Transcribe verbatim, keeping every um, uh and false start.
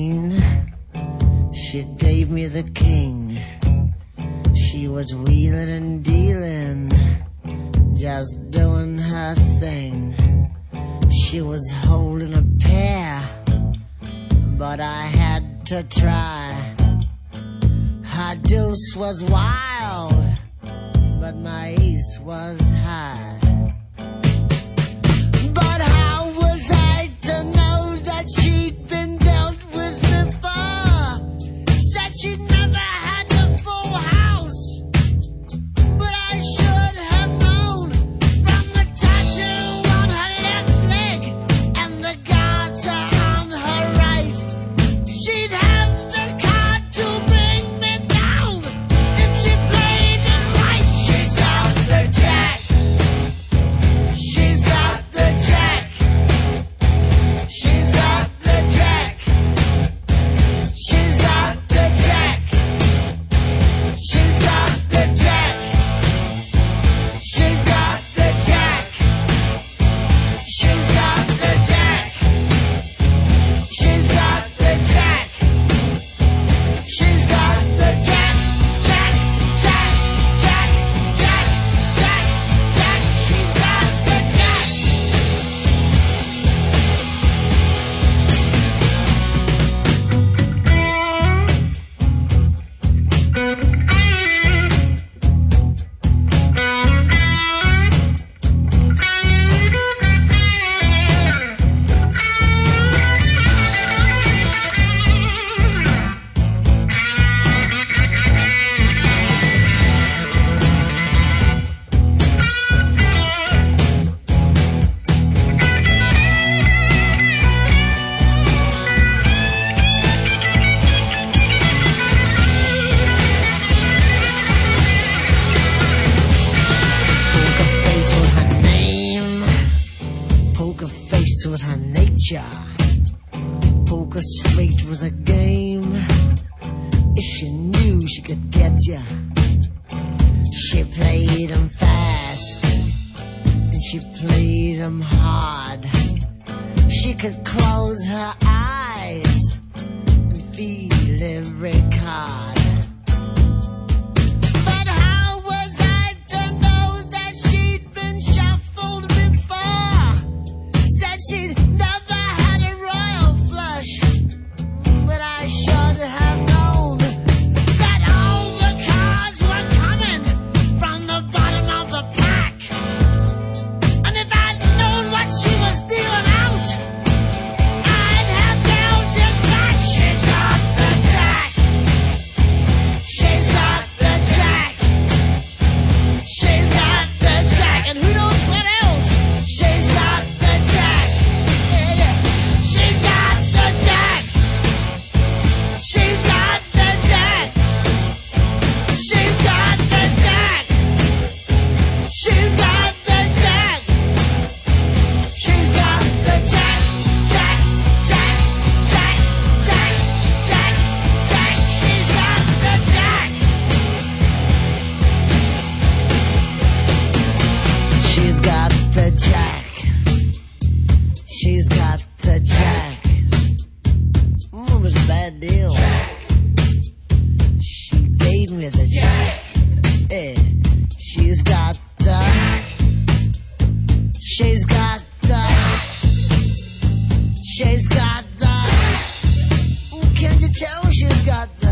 queen. She gave me the king. She was wheeling and dealing, just doing her thing. She was holding a pair, but I had to try. Her deuce was wild, but my ace was high. But how was I to know that she'd been dealt with before? Said she'd never had the full house, but I should have known from the tattoo on her left leg and the garter on her right. She'd have the card to bring me down if she played it right. She's got the jack. She's got the jack. She's got the jack. She's got the jack. She's got the jack. She's got the jack. She's got the jack. She's got the jack. She's got the jack. Jack, jack, jack, jack, jack, jack. She's got the jack. Poker face was her nature. Poker straight was a game. If she knew she could get ya, she played 'em fast and she played 'em hard. She could close her eyes and feel every card. But how was I to know that she'd been shuffled before? Said she'd never had a royal flush, but I should have known that all the cards were coming from the bottom of the pack. And if I'd known what she was dealing out, I'd have dealt it back. She's got the jack. She's got the jack. She's got the jack. And who knows what else? She's got the jack. Yeah, yeah. She's got the jack. She's got the jack. She's got the jack. She's got the jack. She's got the jack. Jack, jack, jack, jack, jack, jack. She's got the jack. She's got the jack. She's got the jack. Mm, it was a bad deal. She gave me the jack. Yeah. She's got the. She's got the. She's got the. Can't you tell she's got the